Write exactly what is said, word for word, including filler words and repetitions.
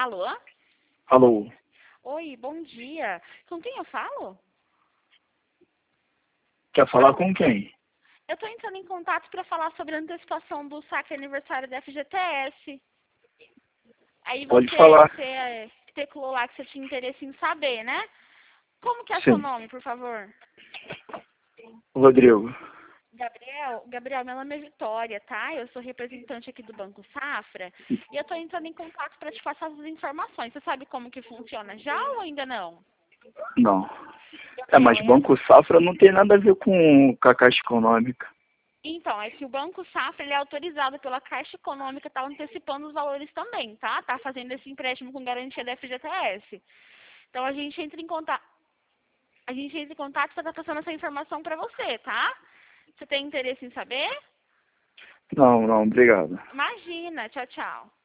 Alô? Alô, Oi, bom dia. Com quem eu falo? quer falar com quem? Eu estou entrando em contato para falar sobre a antecipação do saque aniversário da F G T S. Aí Pode você, falar. você é, especulou lá que você tinha interesse em saber, né? Como que é seu Sim, nome, por favor? Rodrigo. Gabriel, Gabriel, meu nome é Vitória, tá? Eu sou representante aqui do Banco Safra e eu estou entrando em contato para te passar as informações. Você sabe como que funciona já ou ainda não? Não. É, Gabriel, mas é Banco Safra não tem nada a ver com, com a Caixa Econômica. Então, é que o Banco Safra ele é autorizado pela Caixa Econômica, está antecipando os valores também, tá? Tá fazendo esse empréstimo com garantia da F G T S. Então a gente entra em contato, a gente entra em contato para estar passando essa informação para você, tá? Você tem interesse em saber? Não, não, obrigado. Imagina, tchau, tchau.